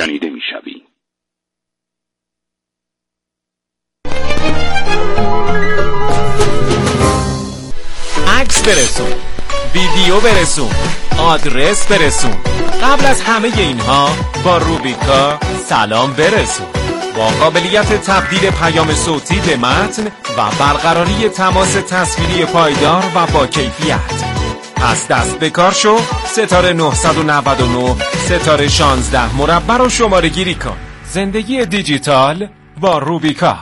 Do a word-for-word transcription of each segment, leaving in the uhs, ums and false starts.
شنیده میشوی. عکس برسون، ویدیو برسون، آدرس برسون. قبل از همه اینها با روبیکا سلام برسون، با قابلیت تبدیل پیام صوتی به متن و برقراری تماس تصویری پایدار و با کیفیت. پس دست به کار شو، ستاره نه نه نه ستاره شانزده مربع رو شماره گیری کن. زندگی دیجیتال با روبیکا.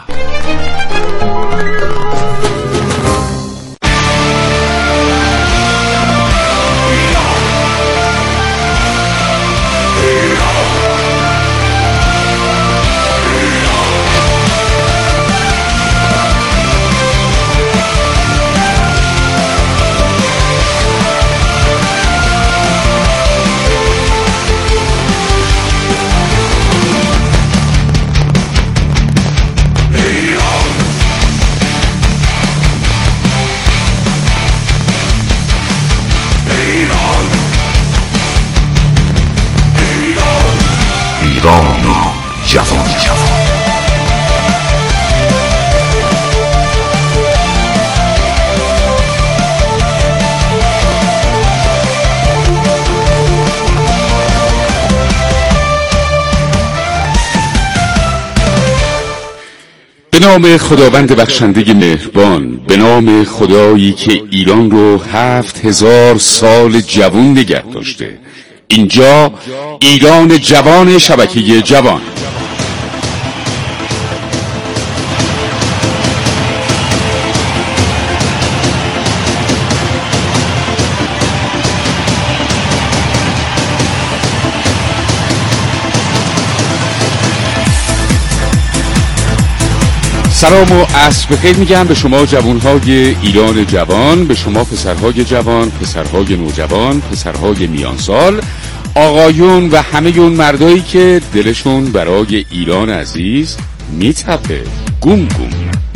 ایران جوان. به نام خداوند بخشنده مهربان، به نام خدایی که ایران رو هفت هزار سال جوان نگه داشته. اینجا ایران جوان، شبکه جوان. سلام و عصر بخیر میگم به شما جوانهای ایران جوان، به شما پسرهای جوان، پسرهای نوجوان، پسرهای میانسال، آقایون و همه اون مردایی که دلشون برای ایران عزیز میتپه. گم گم.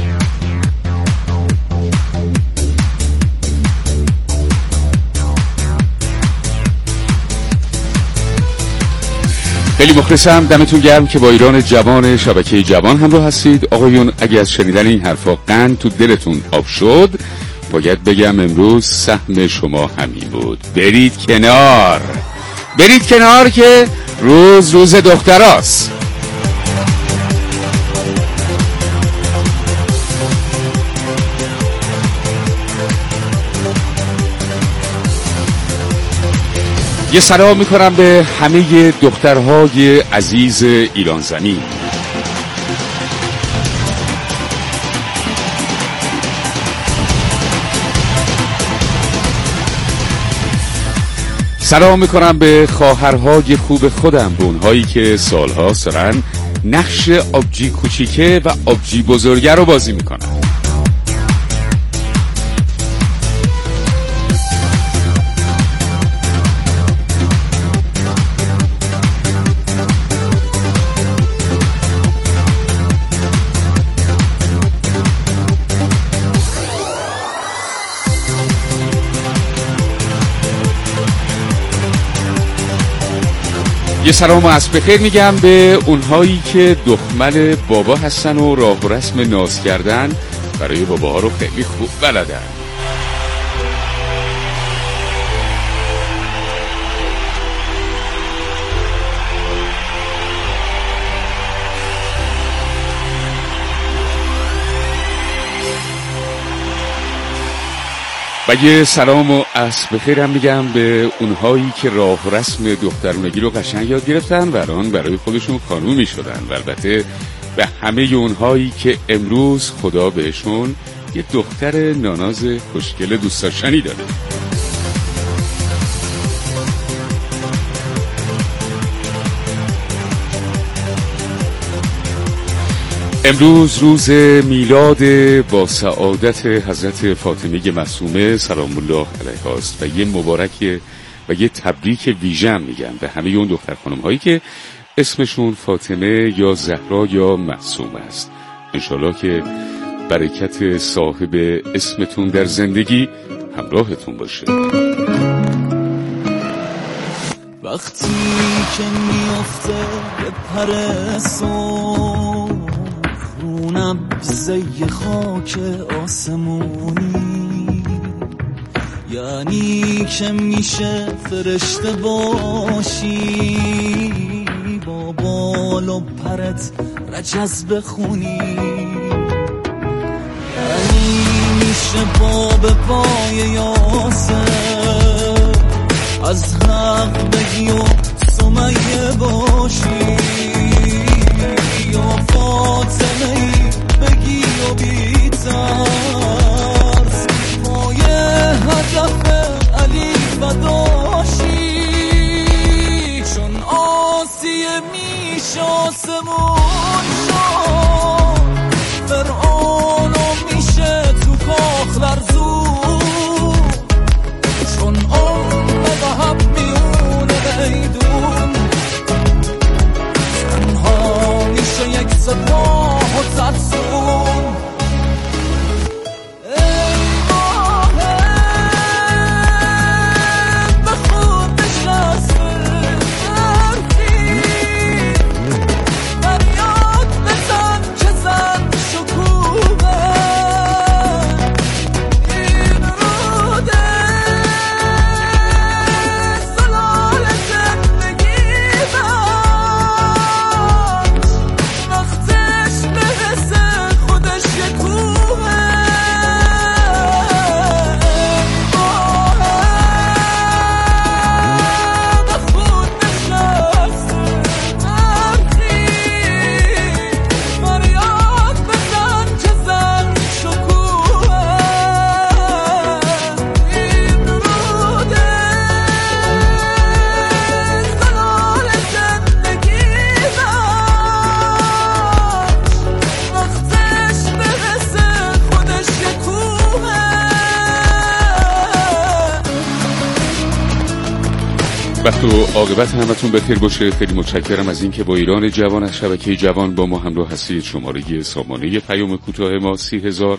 خیلی مخلصم، دمتون گرم که با ایران جوان شبکه جوان همراه هستید. آقایون اگه از شنیدن این حرفا قند تو دلتون آب شد، باید بگم امروز سهم شما همین بود. برید کنار، برید کنار که روز روز دختراست. یه سلام میکنم به همه دخترهای عزیز ایران زمین. سلام میکنم به خواهرهای خوب خودم، به اونهایی که سالها سرن نقش آبجی کوچیکه و آبجی بزرگه رو بازی میکنن. یه سلام و عصر بخیر میگم به اونهایی که دخمل بابا هستن و راه و رسم ناز کردن برای باباها رو خیلی خوب بلدن. و یه سلام و عصر بخیر هم میگم به اونهایی که راه و رسم دخترونگی رو قشنگ یاد گرفتن و الان برای خودشون قانونی شدن، و البته به همه اونهایی که امروز خدا بهشون یه دختر ناناز خوشگل دوست داشتنی داده. امروز روز میلاد با سعادت حضرت فاطمه معصومه سلام الله علیها است و یه مبارک و یه تبریک ویژه میگم به همه اون دختر خانم هایی که اسمشون فاطمه یا زهرا یا معصومه است. انشالله که برکت صاحب اسمتون در زندگی همراهتون باشه. وقتی که میافته به پر صبح رو نبضه خاک آسمونی، یعنی که میشه فرشته باشی با بال و پرت رجز بخونی، یعنی میشه باب پای یاسر از حق بگی و سمیه باشی، یا فاطمه ای بگی و بی ترس پای هدف علی فداشی، چون آسیه میشه آسمون شد فرعونو میشه تو کاخ لرزون، چون ام ذهب میونه بیدون تنها میشه یک سپاه و ترسون. وقت و عاقبت همتون بخیر باشه. خیلی متشکرم از اینکه با ایران جوان از شبکه جوان با ما همراه هستید. شماره سامانه پیام کوتاه ما سی هزار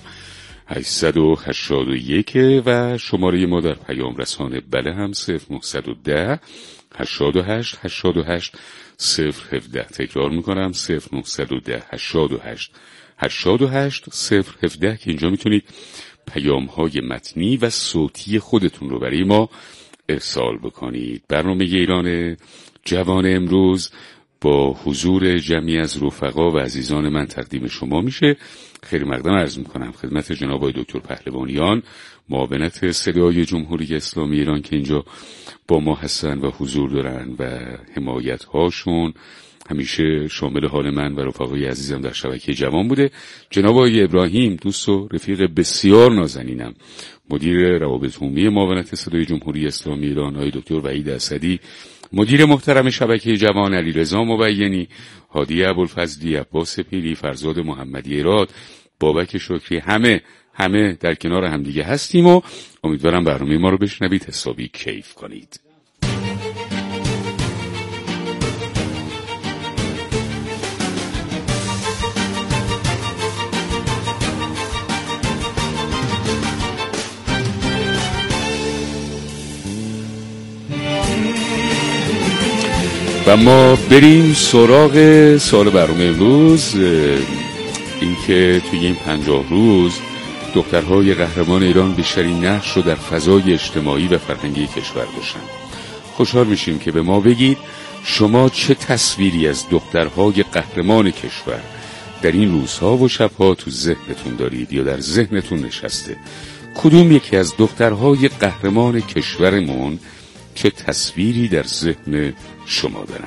هشتصد و هشتاد و یک و شماره ما در پیام رسانه بله هم صفر نهصد و ده هشتاد و هشت هشتاد و هشت صفر هفده. تکرار میکنم صفر نهصد و ده هشتاد و هشت هشتاد و هشت صفر هفده که اینجا میتونید پیام های متنی و صوتی خودتون رو برای ما ارسال بکنید. برنامه ایران جوان امروز با حضور جمعی از رفقا و عزیزان من تقدیم شما میشه. خیلی مقدم عرض میکنم خدمت جناب آقای دکتر پهلوانیان، معاونت صدای جمهوری اسلامی ایران که اینجا با ما هستن و حضور دارن و حمایت هاشون همیشه شامل حال من و رفقای عزیزم در شبکه جوان بوده. جناب آقای ابراهیم، دوست و رفیق بسیار نازنینم، مدیر روابط عمومی معاونت صدای جمهوری اسلامی ایران، آقای دکتر وحید اسدی، مدیر محترم شبکه جوان علیرضا مبینی، هادی ابوالفضلی، عباس پیری، فرزاد محمدی اراد، بابک شکری، همه همه در کنار همدیگه هستیم و امیدوارم برنامه ما رو بشنوید، حسابی کیف کنید. و ما بریم سراغ سوال برنامه امروز. اینکه توی این پنجاه روز دخترهای قهرمان ایران بیشترین نقش رو در فضای اجتماعی و فرهنگی کشور داشتن. خوشحال میشیم که به ما بگید شما چه تصویری از دخترهای قهرمان کشور در این روزها و شبها تو ذهنتون دارید یا در ذهنتون نشسته. کدوم یکی از دخترهای قهرمان کشورمون چه تصویری در ذهن شما دارن؟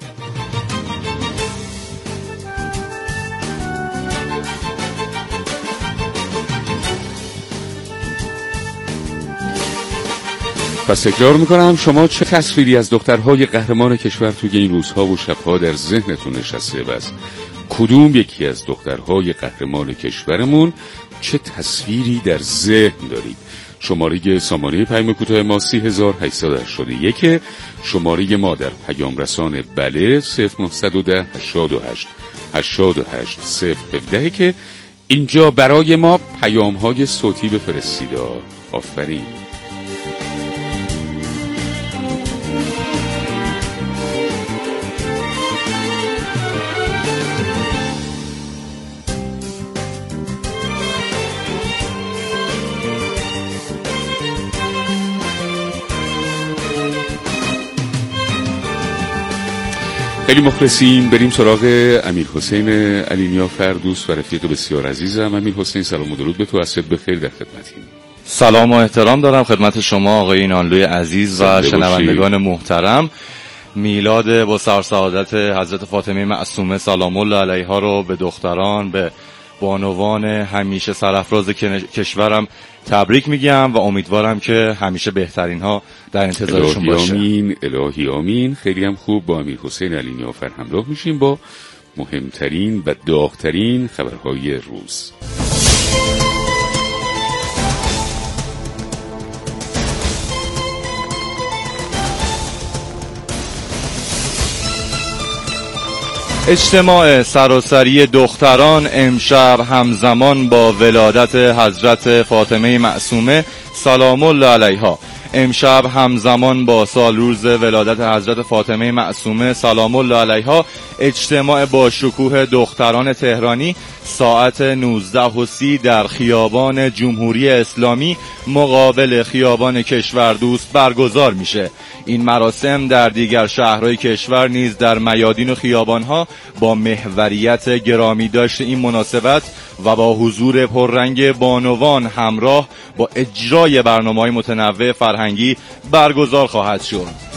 پس تکرار میکنم، شما چه تصویری از دخترهای قهرمان کشور توی این روزها و شبها در ذهنتون نشسته و از کدوم یکی از دخترهای قهرمان کشورمون چه تصویری در ذهن دارید؟ شماره سامانه پیام کوتاه ما سی هزار هشتصد و هشتاد و یک، شماره ما در پیام رسانه بله صفر نهصد و ده هشتاد و هشت هشتاد و هشت صفر هفده که اینجا برای ما پیام های صوتی بفرستید. آفرین. خیلی مخلصیم. بریم سراغ امیر حسین علی نیا فردوس و رفیق بسیار عزیزم. امیر حسین سلام و درود به تو، عصرت بخیر، در خدمتیم. سلام و احترام دارم خدمت شما آقای اینانلوی عزیز و شنوندگان محترم. میلاد با سرسعادت حضرت فاطمه معصومه سلام الله علیها رو به دختران، به بانوان همیشه سرافراز کشورم تبریک میگم و امیدوارم که همیشه بهترین ها در انتظارشون باشه. آمین، الهی آمین. خیلی هم خوب با امیر حسین علی نیافر همراه میشیم با مهمترین و داغترین خبرهای روز. اجتماع سراسری دختران امشب همزمان با ولادت حضرت فاطمه معصومه سلام الله علیها امشب همزمان با سالروز ولادت حضرت فاطمه معصومه سلام الله علیها اجتماع با شکوه دختران تهرانی ساعت نوزده و سی در خیابان جمهوری اسلامی مقابل خیابان کشوردوست برگزار میشه. این مراسم در دیگر شهرهای کشور نیز در میادین و خیابانها با محوریت گرامی داشت این مناسبت و با حضور پررنگ بانوان همراه با اجرای برنامه‌های متنوع فرهنگی برگزار خواهد شد.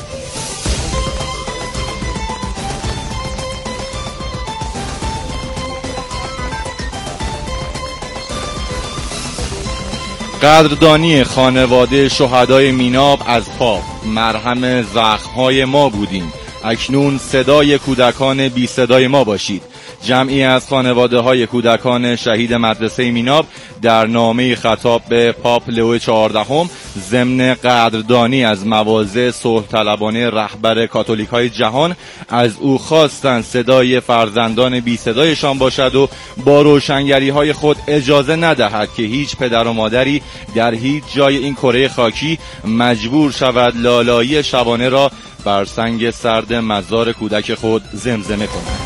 قدردانی خانواده شهدای میناب از پاپ، مرهم زخم‌های ما بودیم، اکنون صدای کودکان بی صدای ما باشید. جمعی از خانواده های کودکان شهید مدرسه میناب در نامه خطاب به پاپ لئو چهاردهم ضمن قدردانی از مواضع صلح طلبانه رهبر کاتولیک های جهان از او خواستند صدای فرزندان بی صدایشان باشد و با روشنگری های خود اجازه ندهد که هیچ پدر و مادری در هیچ جای این کره خاکی مجبور شود لالایی شبانه را بر سنگ سرد مزار کودک خود زمزمه کند.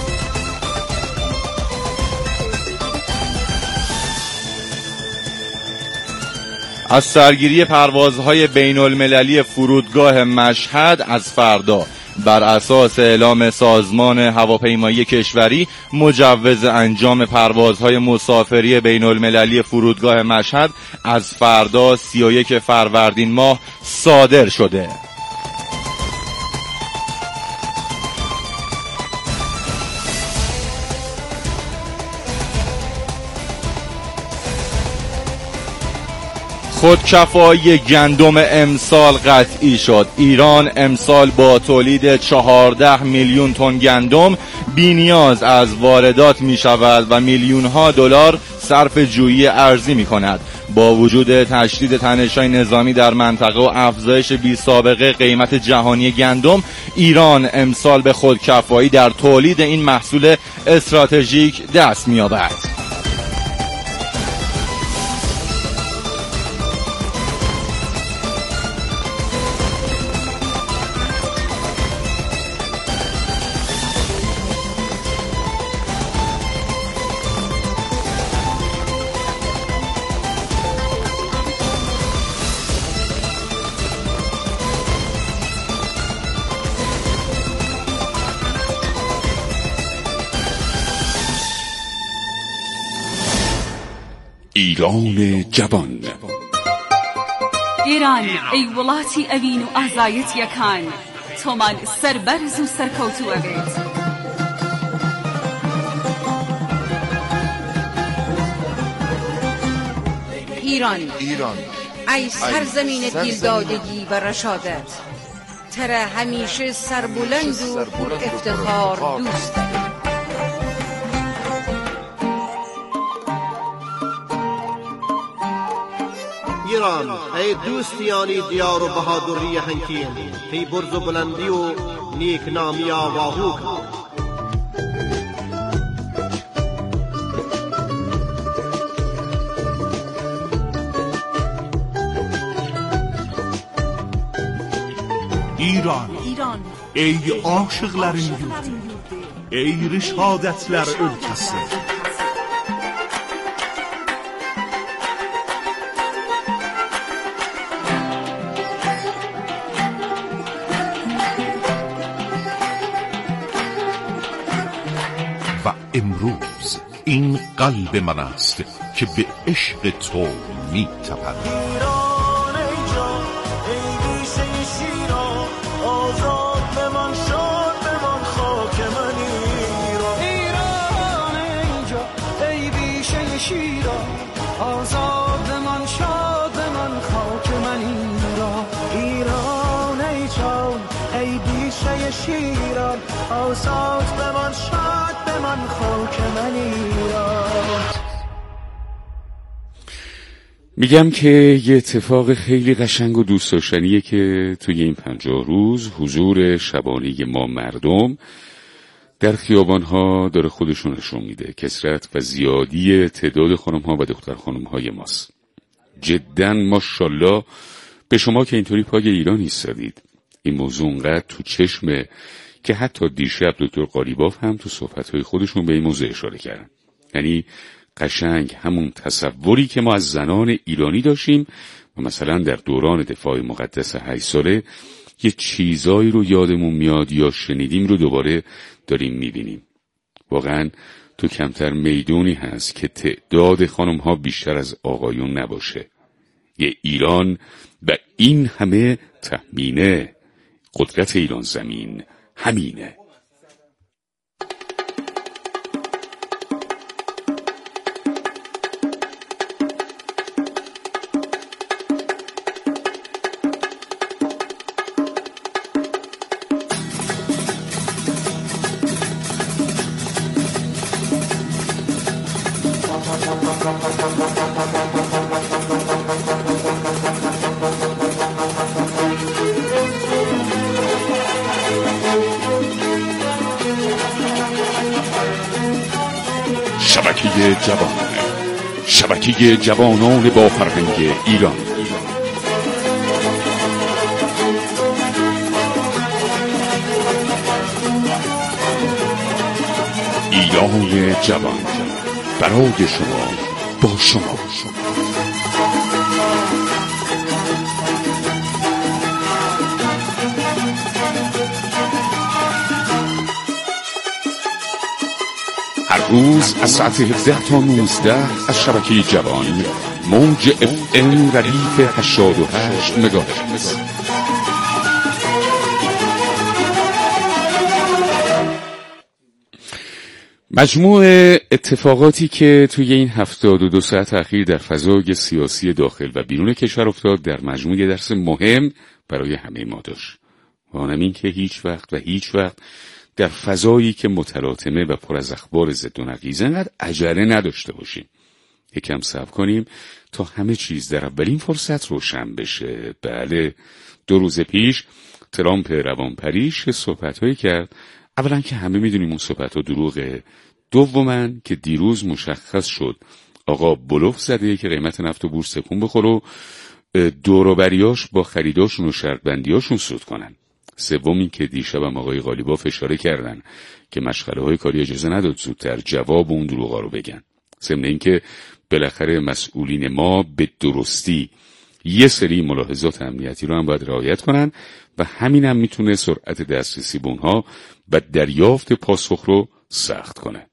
از سرگیری پروازهای بین المللی فرودگاه مشهد از فردا بر اساس اعلام سازمان هواپیمایی کشوری مجوز انجام پروازهای مسافری بین المللی فرودگاه مشهد از فردا سی و یک فروردین ماه صادر شده. خودکفایی گندم امسال قطعی شد. ایران امسال با تولید چهارده میلیون تن گندم بی نیاز از واردات می شود و میلیون ها دلار صرف جویی ارزی می کند. با وجود تشدید تنش‌های نظامی در منطقه و افزایش بی سابقه قیمت جهانی گندم، ایران امسال به خودکفایی در تولید این محصول استراتژیک دست می یابد. ایران جوان. ایران ای وڵاتی ئەوین و ئازایەتیەکان، تۆمان سەربەرز و سەرکەوتوو ئەبێت. ایران ایران ای سرزمین دلدادگی و رشادت، ترى همیشه سربلند و پر افتخار دوست داریم. ایران ای دوستیانی دیار و بهادری هنکین، ای برز و بلندی و نیک نامی آواهو کن. İran, İran, ey aşıqların yurdu, ey rişadətlər ölkəsi. امروز این قلب من است که به عشق تو می تپد. ایران ای جان ای بیشه شیران آزاد بمان شاد بمان خاک من ایران. ایران ای جان ای بیشه شیران آزاد بمان شاد بمان خاک من ایران. ایران ای جان ای بیشه شیران آزاد بمان شاد بمان خاک من ایران. میگم که یه اتفاق خیلی قشنگ و دوست داشتنیه که توی این پنجاه روز حضور شبانه ما مردم در خیابان‌ها داره خودشون نشون میده. کثرت و زیادی تعداد خانم‌ها و دختر خانم‌های ماست. جداً ماشاءالله به شما که اینطوری پای ایران ایستادید. این موضوع اونقدر تو چشمه که حتی دیشب دکتر قالیباف هم تو صحبت‌های خودشون به این موضوع اشاره کردن. یعنی قشنگ همون تصوری که ما از زنان ایرانی داشتیم و مثلا در دوران دفاع مقدس هشت ساله یه چیزایی رو یادمون میاد یا شنیدیم رو دوباره داریم میبینیم. واقعا تو کمتر میدونی هست که تعداد خانم ها بیشتر از آقایون نباشه. یه ایران و این همه تهمینه. قدرت ایران زمین همینه. شبکه جوان، شبکه جوانان با فرهنگ ایران. ایران جوان برای شما، با شما. هر روز از ساعت هفده تا نوزده از شبکه جوان موج اف ام ردیف هشتاد و هشت مگاهرتز. مجموع اتفاقاتی که توی این هفتاد و دو ساعت اخیر در فضای سیاسی داخل و بیرون کشور افتاد در مجموع یه درس مهم برای همه ما داشت. و آنم این که هیچ وقت و هیچ وقت در فضایی که متلاطمه و پر از اخبار ضد و نقیض انقدر عجله نداشته باشیم. یکم صبر کنیم تا همه چیز در اولین فرصت روشن بشه. بله، دو روز پیش ترامپ روانپریش صحبت‌هایی کرد. اولا که همه میدونیم اون صحبت‌ها دروغه. دوما که دیروز مشخص شد آقا بلوف زده که قیمت نفت و بورس تکون بخوره و دوروبریاش با خریداشون و شرط بندیاشون سود کنن. سومی که دیشبم آقای قالیباف اشاره کردن که مشغله‌های کاری اجازه نداد زودتر جواب اون دروغا رو بگن. ضمن اینکه بالاخره مسئولین ما به درستی یه سری ملاحظات امنیتی رو هم باید رعایت کنن و همین هم میتونه سرعت دسترسی به اونها و دریافت پاسخ رو سخت کنه.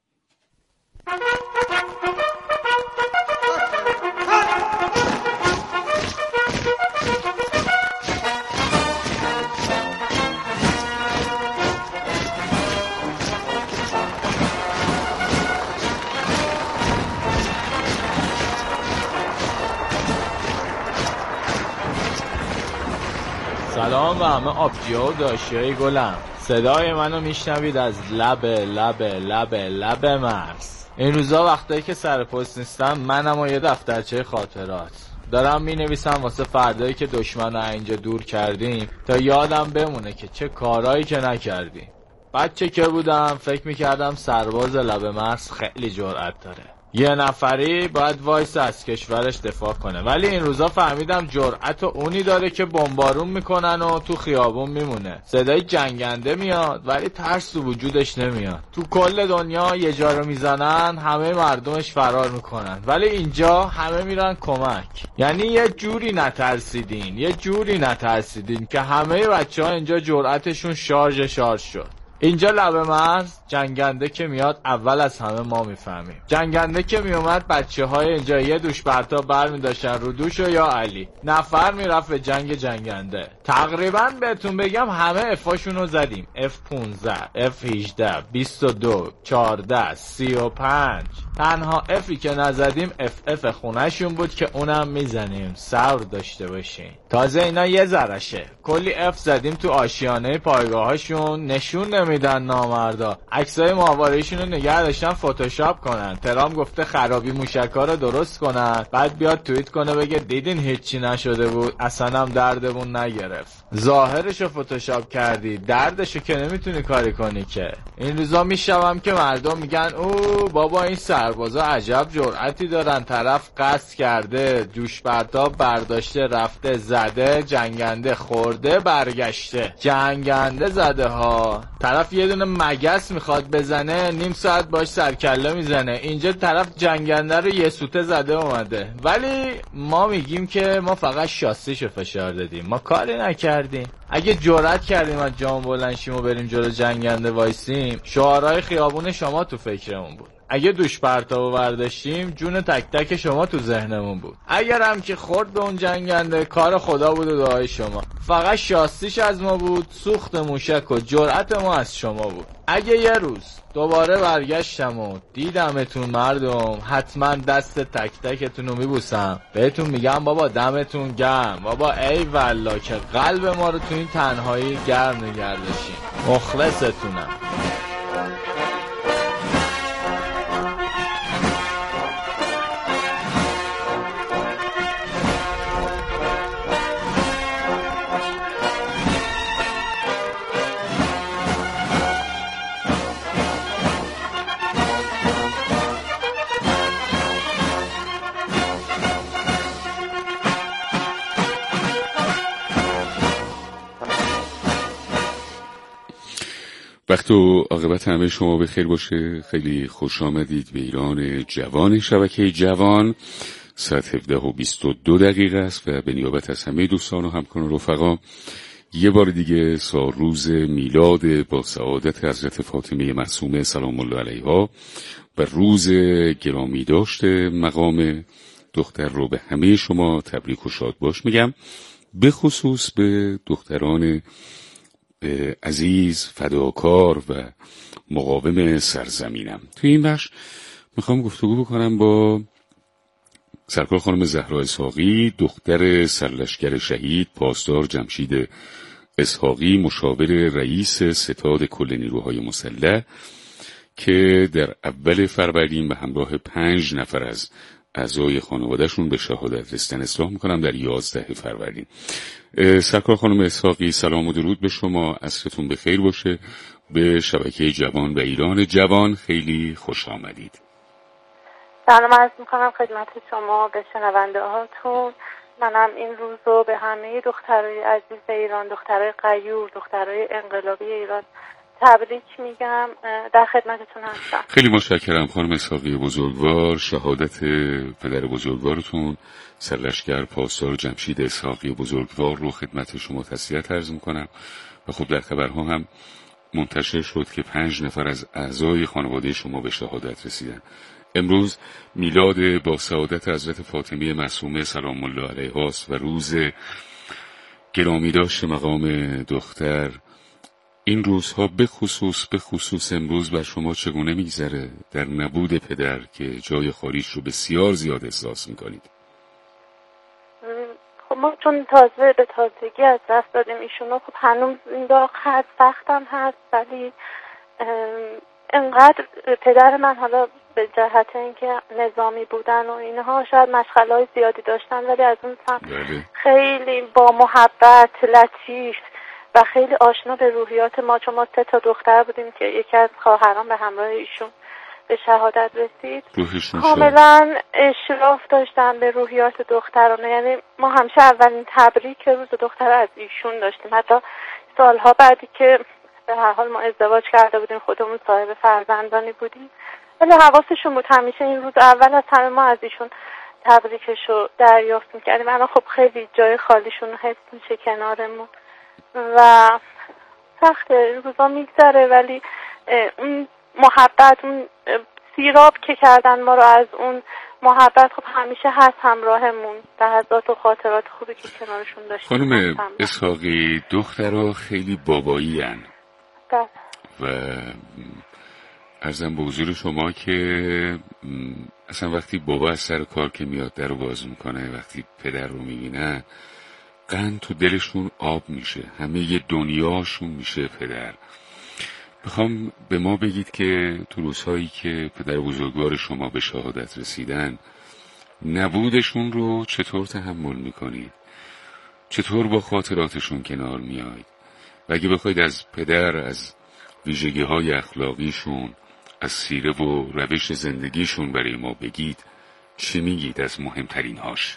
سلام و همه آبجی‌ها و داشتی‌های گلم. صدای منو میشنوید از لب لب لب لب مرز. این روزا وقتایی که سر پست نیستم منم و یه دفترچه خاطرات دارم مینویسم واسه فردایی که دشمن رو اینجا دور کردیم تا یادم بمونه که چه کارایی که نکردیم. بچه که بودم فکر میکردم سرباز لب مرز خیلی جرأت داره، یه نفری باید وایس از کشورش دفاع کنه، ولی این روزا فهمیدم جرأت اونی داره که بمبارون میکنن و تو خیابون میمونه، صدای جنگنده میاد ولی ترس تو وجودش نمیاد. تو کل دنیا یه جا رو میزنن همه مردمش فرار میکنن، ولی اینجا همه میرن کمک. یعنی یه جوری نترسیدین، یه جوری نترسیدین که همه بچه ها اینجا جرأتشون شارژ شارژ شد. اینجا لب مرز جنگنده که میاد اول از همه ما میفهمیم. جنگنده که میومد بچه های اینجا یه دوش برتا بر میداشتن رو دوش و یا علی نفر میرفت به جنگ جنگنده. تقریبا بهتون بگم همه افاشون رو زدیم. اف پونزده، اف هجده، بیست و دو، چهارده، سی و پنج. تنها افی که نزدیم اف اف خونهشون بود که اونم میزنیم. صبر داشته باشین. تازه اینا یه ذرشه. کلی اف زدیم تو آشیانه پایگاهاشون، نشون نمیدن نامردا. عکسای ماهواره‌شون رو نگه داشتن فتوشاپ کنن. ترام گفته خرابی موشکا رو درست کنن، بعد بیاد توییت کنه بگه دیدین هیچی نشده بود، اصلا هم دردمون نگرفت. ظاهرشو فتوشاپ کردی، دردشو که نمیتونی کاری کنی که. این روزا میشوام که مردم میگن او بابا این سربازا عجب جرأتی دارن، طرف قصد کرده، جوش پرتاب برداشته رفته زده، جنگنده خورده برگشته. جنگنده زده ها. طرف یه دونه مگس میخواد بزنه، نیم ساعت باش سرکله میزنه. اینجا طرف جنگنده رو یه سوته زده اومده. ولی ما میگیم که ما فقط شاسیشو فشار دادیم، ما کاری نکردیم. اگه جرأت کردیم از جام بلند شیم و بریم جلو جنگنده وایسیم، شعارهای خیابون شما تو فکرمون بود. اگه دوش پرتابو برداشتیم، جون تک تک شما تو ذهنمون بود. اگر هم که خورد به اون جنگنده، کار خدا بود و دعای شما. فقط شاستیش از ما بود، سوخت موشک و جرأت ما از شما بود. اگه یه روز دوباره برگشتم و دیدمتون مردم، حتما دست تک تکتون رو میبوسم، بهتون میگم بابا دمتون گرم، بابا ای والله که قلب ما رو تو این تنهایی گرم نگه داشتین. مخلصتونم. وقت و عاقبت همه شما به خیر باشه. خیلی خوش آمدید به ایران جوان. شبکه جوان ساعت هفده و بیست و دو دقیقه است و به نیابت از همه دوستان و همکاران و رفقا یه بار دیگه سالروز میلاد با سعادت حضرت فاطمه معصومه سلام الله علیها و روز گرامی داشته مقام دختر رو به همه شما تبریک و شاد باش میگم، به خصوص به دختران عزیز فداکار و مقاوم سرزمینم. توی این بخش میخوام گفتگو بکنم با سرکار خانم زهرا اسحاقی، دختر سرلشکر شهید پاسدار جمشید اسحاقی، مشاور رئیس ستاد کل نیروهای مسلح، که در اول فروردین به همراه پنج نفر از اعضای خانوادهشون به شهادت رسیدن. اصلاح میکنم در یازده فروردین. سرکار خانم اسحاقی سلام و درود به شما، عصرتون بخیر باشه. به شبکه جوان و ایران جوان خیلی خوش آمدید. سلام عرض میکنم خدمت شما به شنونده هاتون. منم این روز رو به همه دخترای عزیز ایران، دخترای غیور، دخترای انقلابی ایران تبریک میگم. در خدمتتون هستم. خیلی متشکرم خانم اسحاقی بزرگوار. شهادت پدر بزرگوارتون سرلشکر پاسدار جمشید اسحاقی بزرگوار رو خدمت شما تسلیت عرض میکنم و خب در خبرها هم منتشر شد که پنج نفر از اعضای خانواده شما به شهادت رسیدن. امروز میلاد با سعادت حضرت فاطمه معصومه سلام الله علیها است و روز گرامی داشت مقام دختر. این روزها به خصوص به خصوص امروز بر شما چگونه میگذره در نبود پدر که جای خالیش رو بسیار زیاد احساس میکنید؟ خب ما چون تازه به تازگی از دست دادیم ایشونو، خب هنوز این داغ هست، سختم هست، ولی انقدر پدر من حالا به جهت اینکه نظامی بودن و اینها شاید مشغله‌های زیادی داشتن، ولی از اون سمت خیلی با محبت، لطیف و خیلی آشنا به روحیات ما، چون ما سه تا دختر بودیم که یکی از خواهران به همراه ایشون به شهادت رسید، کاملا اشراف داشتن به روحیات دخترانه. یعنی ما همیشه اولین تبریک روز دختر از ایشون داشتیم، حتی سالها بعدی که به هر حال ما ازدواج کرده بودیم، خودمون صاحب فرزندانی بودیم، ولی حواسشون بود همیشه این روز اول از همه ما از ایشون تبریکشو دریافت میکردیم. الان خب خیلی جای خالیشون حس میشه کنارمون و سخته، این روزا میگذره، ولی اون محبت، اون سیراب که کردن ما رو از اون محبت خب همیشه هست همراهمون، لحظات و خاطرات خوبی که کنارشون داشتیم. خانم اسحاقی، دخترها خیلی بابایی هن و عرضم به حضور شما که اصلا وقتی بابا از سر کار که میاد در رو باز میکنه، وقتی پدر رو میبینه قند تو دلشون آب میشه، همه یه دنیاشون میشه پدر. میخوام به ما بگید که تو روزهایی که پدر بزرگوار شما به شهادت رسیدن نبودشون رو چطور تحمل میکنید؟ چطور با خاطراتشون کنار میاید؟ و اگه بخواید از پدر، از ویژگی های اخلاقیشون، از سیره و روش زندگیشون برای ما بگید، چی میگید از مهمترین هاش؟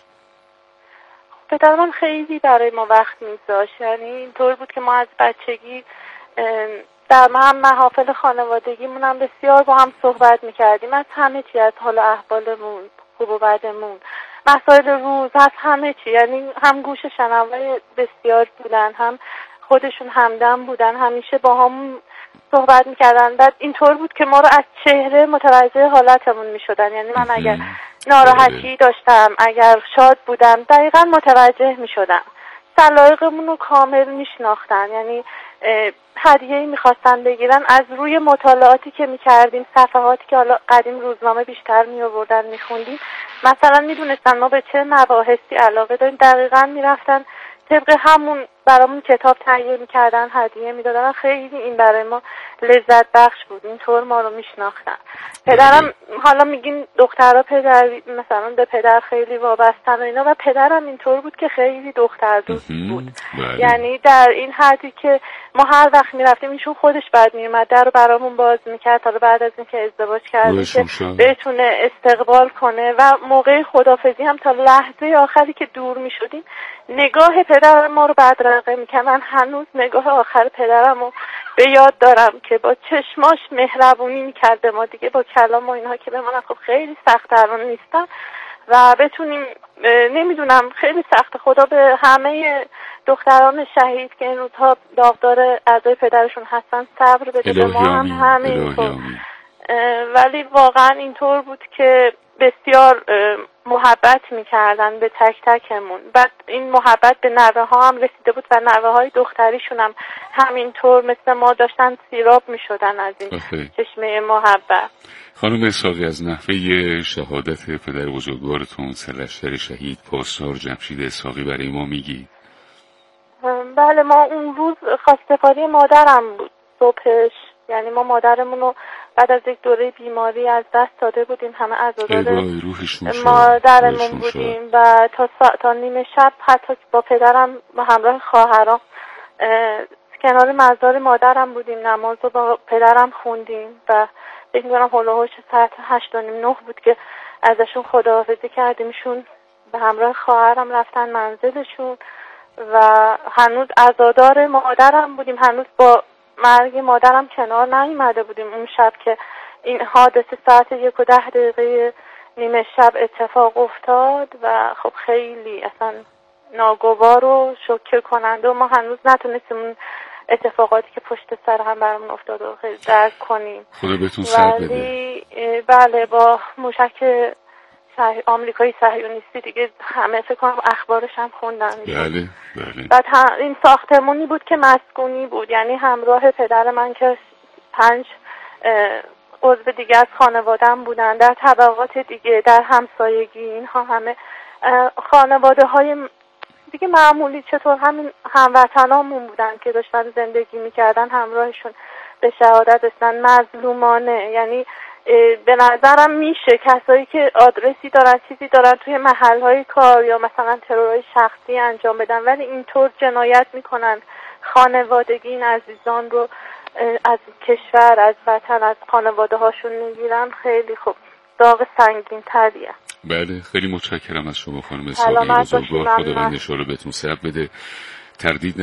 پدر من خیلی برای ما وقت میذاشت، یعنی اینطور بود که ما از بچگی در هم محافل خانوادگیمون هم بسیار با هم صحبت میکردیم از همه چی، از حال احوالمون، خوب و بدمون، مسائل روز، از همه چی. یعنی هم گوش شنوای بسیار بودن، هم خودشون همدم بودن، همیشه با هم صحبت میکردن. بعد اینطور بود که ما رو از چهره متوجه حالتمون میشدن، یعنی من اگر ناراحتی داشتم، اگر شاد بودم، دقیقا متوجه میشدم. سلایقمون رو کامل میشناختن، یعنی هدیه‌ای میخواستن بگیرن از روی مطالعاتی که میکردیم، صفحاتی که حالا قدیم روزنامه بیشتر میآوردن میخوندیم، مثلا میدونستن ما به چه مباحثی علاقه داریم، دقیقا میرفتن طبق همون برامون کتاب تهیه میکردن، هدیه میدادن. خیلی این برای ما لذت بخش بود، اینطور ما رو میشناختن. پدرم حالا میگین دخترها پدر مثلا به پدر خیلی وابستن و اینا، و پدرم اینطور بود که خیلی دختر دوست بود. یعنی در این حدی که ما هر وقت میرفتیم ایشون خودش بعد میومد در رو برامون باز میکرد، حالا بعد از اینکه ازدواج کرده که بتونه استقبال کنه، و موقع خدافظی هم تا لحظه آخری که دور میشدیم نگاه پدرم ما رو بدرقه میکنه. من هنوز نگاه آخر پدرم رو به یاد دارم که با چشماش مهربونی میکرده ما، دیگه با کلام و اینها که به من خب خیلی سخت درمان نیستن و بتونیم، نمیدونم خیلی سخت. خدا به همه دختران شهید که این روزها داغدار اعضای پدرشون هستن صبر بده، به ما هم همینطور. ولی واقعا اینطور بود که بسیار محبت میکردن به تک تکمون. بعد این محبت به نوه ها هم رسیده بود و نوه های دختریشون هم همینطور مثل ما داشتن سیراب میشدن از این آخه. چشمه محبت. خانم اسحاقی، از نحوه شهادت پدر بزرگوارتون سرلشکر شهید پاسدار جمشید اسحاقی برای ما میگی؟ بله، ما اون روز خواستگاری مادرم بود صبحش، یعنی ما مادرمون رو بعد از یک دوره بیماری از دست داده بودیم، همه عزادار مادرمون بودیم و تا سا... تا نیمه شب حتی با پدرم با همراه خواهرام کنار مزار مادرم بودیم، نماز رو با پدرم خوندیم و فکر می‌کنم هول و هوش ساعت هشت و نیم نه بود که ازشون خداحافظی کردیمشون، به همراه خواهرم رفتن منزلشون و هنوز عزادار مادرم بودیم، هنوز با مرگ مادرم کنار نیامده بودیم. اون شب که این حادثه ساعت یک و ده دقیقه نیمه شب اتفاق افتاد و خب خیلی اصلا ناگوار و شوکه کننده و ما هنوز نتونستیم اون اتفاقاتی که پشت سر هم برامون افتاد و خیلی درک کنیم. خدا بهتون صبر بده. بله، با موشک صحی... آمریکایی صهیونیستی دیگه همه فکر کنم اخبارش هم خوندن. بله بله. بعد این ساختمونی بود که مسکونی بود، یعنی همراه پدر من که پنج عضو دیگه از خانواده‌ام بودن، در طبقات دیگه، در همسایگی، اینها همه خانواده های دیگه معمولی، چطور همین هموطنامون بودن که داشتن زندگی میکردن، همراهشون به شهادت رسیدن مظلومانه. یعنی به نظرم میشه کسایی که آدرسی دارن، چیزی دارن توی محلهای کار یا مثلا ترورهای شخصی انجام بدن، ولی اینطور جنایت میکنن خانوادگی این عزیزان رو از کشور، از وطن، از خانواده هاشون میگیرن. خیلی خوب داغ سنگین تریه. بله، خیلی متشکرم از شما خانم اسحاقی بزرگوار. خداوند انشاءالله بهتون صبر بده. تردید